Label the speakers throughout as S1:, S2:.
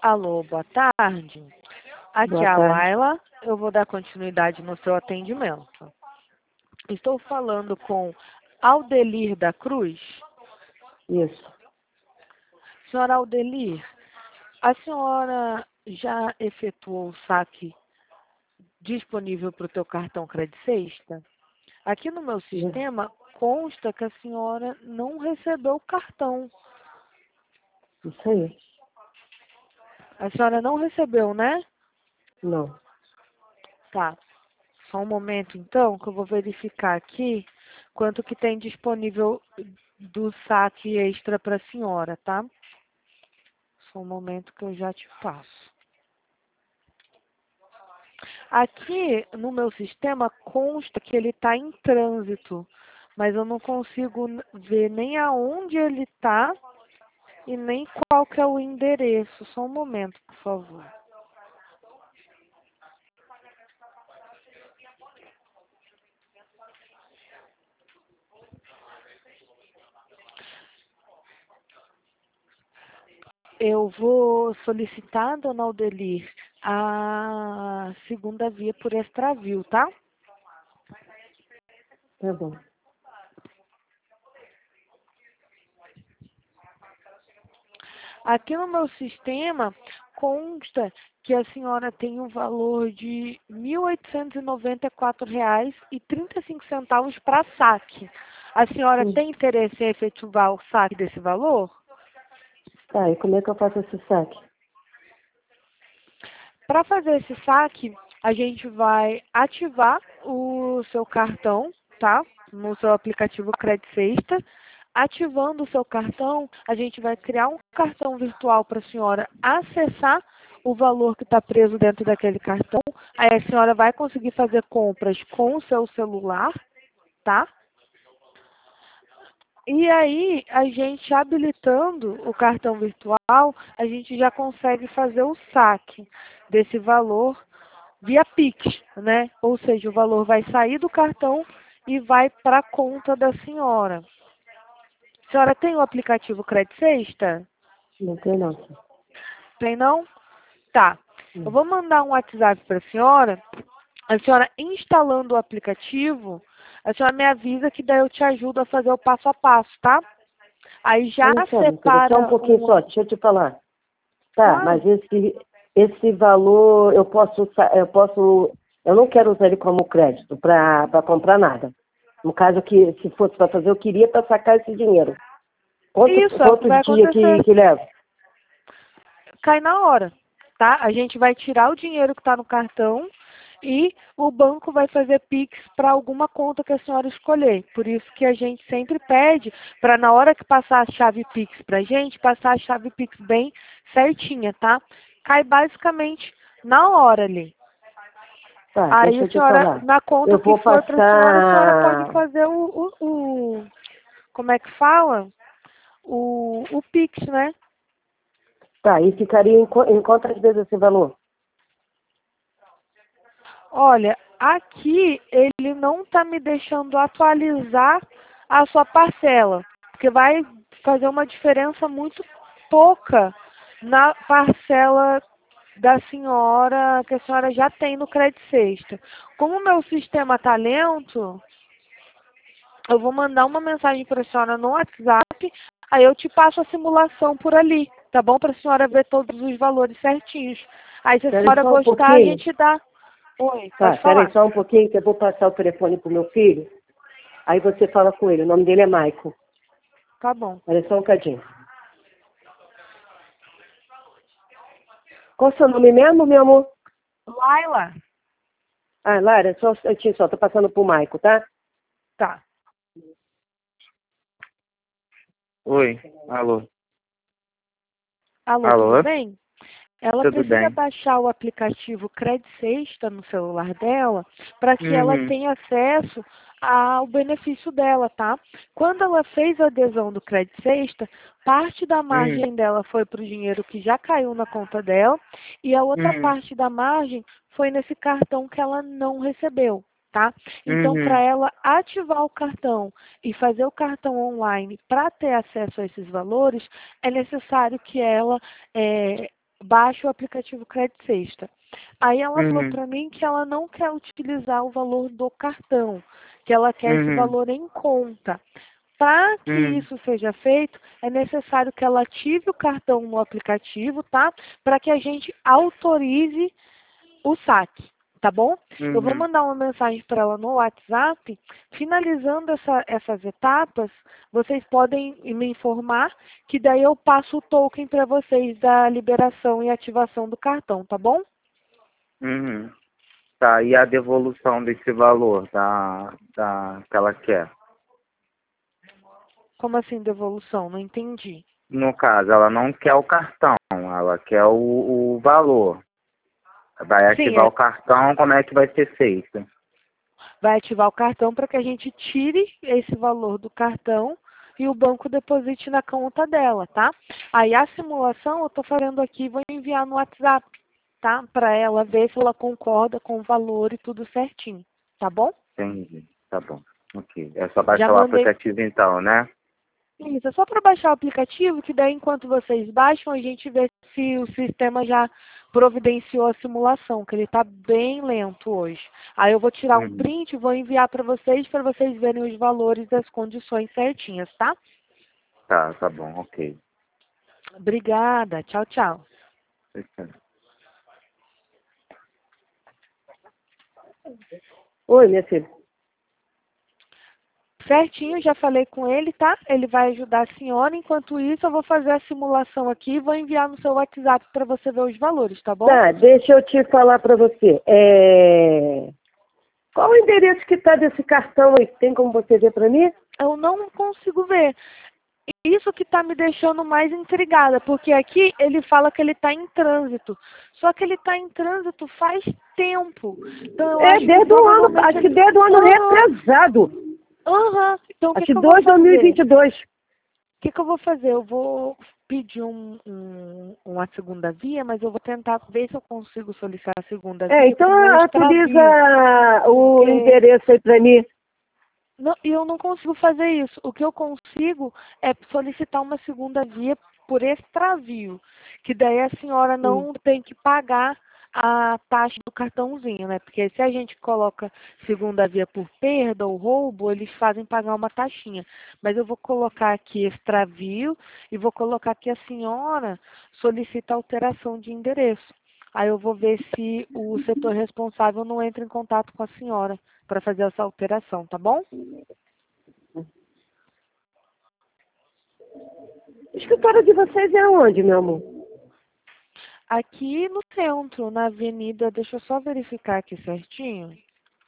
S1: Alô, boa tarde. Aqui
S2: Boa
S1: é a
S2: tarde.
S1: Laila. Eu vou dar continuidade no seu atendimento. Estou falando com Aldelir da Cruz.
S2: Isso.
S1: Senhora Aldelir, a senhora já efetuou o saque disponível para o teu cartão Credit Sexta? Aqui no meu sistema consta que a senhora não recebeu o cartão.
S2: Isso aí.
S1: A senhora não recebeu, né?
S2: Não.
S1: Tá. Só um momento, então, que eu vou verificar aqui quanto que tem disponível do saque extra para a senhora, tá? Só um momento que eu já te passo. Aqui no meu sistema consta que ele está em trânsito, mas eu não consigo ver nem aonde ele está e nem qual que é o endereço. Só um momento, por favor. Eu vou solicitar, dona Aldelir, a segunda via por extravio, tá?
S2: Tá bom.
S1: Aqui no meu sistema consta que a senhora tem um valor de R$ 1.894,35 para saque. A senhora
S2: Sim.
S1: tem interesse em efetivar o saque desse valor?
S2: Tá, e como é que eu faço esse saque?
S1: Para fazer esse saque, a gente vai ativar o seu cartão, tá? No seu aplicativo Credit Sexta. Ativando o seu cartão, a gente vai criar um cartão virtual para a senhora acessar o valor que está preso dentro daquele cartão. Aí a senhora vai conseguir fazer compras com o seu celular, tá? E aí, a gente habilitando o cartão virtual, a gente já consegue fazer o saque desse valor via Pix, né? Ou seja, o valor vai sair do cartão e vai para a conta da senhora. A senhora tem o aplicativo Credit Sexta?
S2: Não tem não.
S1: Tem não? Tá. Eu vou mandar um WhatsApp para a senhora instalando o aplicativo, a senhora me avisa que daí eu te ajudo a fazer o passo a passo, tá? Aí já
S2: Olha só, meu querido, só um
S1: separa
S2: pouquinho
S1: o...
S2: só, deixa eu te falar. Tá,
S1: Claro.
S2: mas esse valor eu não quero usar ele como crédito para comprar nada. No caso que se fosse para fazer, eu queria para sacar esse dinheiro.
S1: Isso, é o que
S2: Quanto
S1: vai
S2: dia
S1: acontecer.
S2: que leva?
S1: Cai na hora, tá? A gente vai tirar o dinheiro que está no cartão e o banco vai fazer Pix para alguma conta que a senhora escolher. Por isso que a gente sempre pede para na hora que passar a chave Pix para a gente, passar a chave Pix bem certinha, tá? Cai basicamente na hora ali.
S2: Tá,
S1: Aí
S2: deixa
S1: a
S2: eu te
S1: senhora,
S2: falar.
S1: na conta
S2: Eu
S1: que
S2: vou
S1: for para a senhora pode
S2: passar.
S1: fazer como é que fala? O Pix, né?
S2: Tá, e ficaria em quantas vezes esse valor?
S1: Olha, aqui ele não está me deixando atualizar a sua parcela, porque vai fazer uma diferença muito pouca na parcela da senhora, que a senhora já tem no Credit Sexta. Como o meu sistema está lento, eu vou mandar uma mensagem para a senhora no WhatsApp, aí eu te passo a simulação por ali, tá bom? Para a senhora ver todos os valores certinhos. Aí se a
S2: Espera aí
S1: senhora
S2: só um
S1: gostar, a
S2: pouquinho.
S1: gente dá. Oi,
S2: Tá,
S1: pode
S2: espera aí
S1: falar.
S2: só um pouquinho que eu vou passar o telefone pro meu filho. Aí você fala com ele. O nome dele é Michael.
S1: Tá bom.
S2: Olha só um cadinho. Qual o seu nome mesmo, meu amor?
S1: Laila?
S2: Ah, Lara, só um instantinho só. Tô passando pro Michael, tá?
S1: Tá.
S3: Oi, alô.
S1: Alô, tudo
S3: Alô,
S1: bem? Ela
S3: tudo
S1: precisa
S3: bem?
S1: baixar o aplicativo Credit Sexta no celular dela para que ela
S3: Uhum,
S1: tenha acesso ao benefício dela, tá? Quando ela fez a adesão do Credit Sexta, parte da
S3: uhum,
S1: margem dela foi para o dinheiro que já caiu na conta dela e a outra
S3: uhum,
S1: parte da margem foi nesse cartão que ela não recebeu. Tá? Então, para
S3: uhum,
S1: ela ativar o cartão e fazer o cartão online para ter acesso a esses valores, é necessário que ela baixa o aplicativo Crédito Sexta. Aí ela falou
S3: Uhum.
S1: para mim que ela não quer utilizar o valor do cartão, que ela quer esse
S3: Uhum.
S1: valor em conta. Para que
S3: Uhum.
S1: isso seja feito, é necessário que ela ative o cartão no aplicativo, tá? Para que a gente autorize o saque, tá bom? Eu vou
S3: Uhum.
S1: mandar uma mensagem para ela no WhatsApp. Finalizando essas etapas, vocês podem me informar que daí eu passo o token para vocês da liberação e ativação do cartão, tá bom?
S3: Uhum. Tá, e a devolução desse valor que ela quer?
S1: Como assim devolução? Não entendi.
S3: No caso, ela não quer o cartão, ela quer o valor. Vai
S1: Sim,
S3: ativar o cartão, como é que vai ser feito?
S1: vai ativar o cartão para que a gente tire esse valor do cartão e o banco deposite na conta dela, tá? Aí a simulação eu estou fazendo aqui e vou enviar no WhatsApp, tá? Para ela ver se ela concorda com o valor e tudo certinho, tá bom?
S3: Entendi. Tá bom. Ok. É só
S1: Já
S3: baixar o
S1: mandei.
S3: aplicativo então, né?
S1: Isso, é só para baixar o aplicativo, que daí enquanto vocês baixam, a gente vê se o sistema já providenciou a simulação, que ele está bem lento hoje. Aí eu vou tirar um
S3: Uhum.
S1: print e vou enviar para vocês verem os valores das condições certinhas, tá?
S3: Tá bom, ok.
S1: Obrigada. Tchau, tchau.
S3: Fechado.
S2: Oi, minha filha.
S1: Certinho, já falei com ele, tá? Ele vai ajudar a senhora. Enquanto isso, eu vou fazer a simulação aqui e vou enviar no seu WhatsApp para você ver os valores, tá bom?
S2: Tá, deixa eu te falar para você. Qual o endereço que está desse cartão aí? Tem como você ver para mim?
S1: Eu não consigo ver. Isso que está me deixando mais intrigada, porque aqui ele fala que ele está em trânsito. Só que ele está em trânsito faz tempo. Então eu acho que
S2: Desde o ano,
S1: provavelmente
S2: acho que
S1: ele.
S2: desde o ano
S1: Aham,
S2: retrasado.
S1: aham. Então o
S2: Acho
S1: que
S2: que
S1: que eu vou fazer?
S2: 2022.
S1: O que que eu vou fazer? Eu vou pedir uma segunda via, mas eu vou tentar ver se eu consigo solicitar a segunda via
S2: Então
S1: para o meu
S2: atualiza
S1: extravio.
S2: o
S1: Porque
S2: endereço aí para mim.
S1: não, e eu não consigo fazer isso. O que eu consigo é solicitar uma segunda via por extravio, que daí a senhora
S2: Hum.
S1: não tem que pagar a taxa do cartãozinho, né? Porque se a gente coloca segunda via por perda ou roubo, eles fazem pagar uma taxinha. Mas eu vou colocar aqui extravio e vou colocar que a senhora solicita alteração de endereço. Aí eu vou ver se o setor responsável não entra em contato com a senhora para fazer essa alteração, tá bom?
S2: O escritório de vocês é onde, meu amor?
S1: Aqui no centro, na avenida, deixa eu só verificar aqui certinho.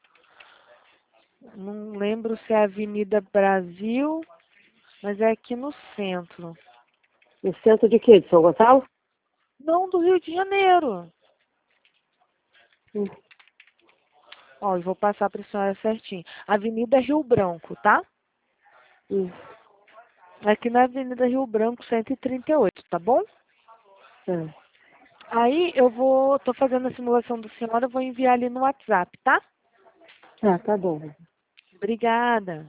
S1: Não lembro se é Avenida Brasil, mas é aqui no centro.
S2: No centro de quê? De São Gonçalo?
S1: Não, do Rio de Janeiro.
S2: Hum.
S1: Ó, eu vou passar para a senhora certinho. Avenida Rio Branco, tá?
S2: Hum.
S1: Aqui na Avenida Rio Branco, 138, tá bom?
S2: Tá.
S1: Aí tô fazendo a simulação da senhora, eu vou enviar ali no WhatsApp, tá?
S2: Tá bom.
S1: Obrigada.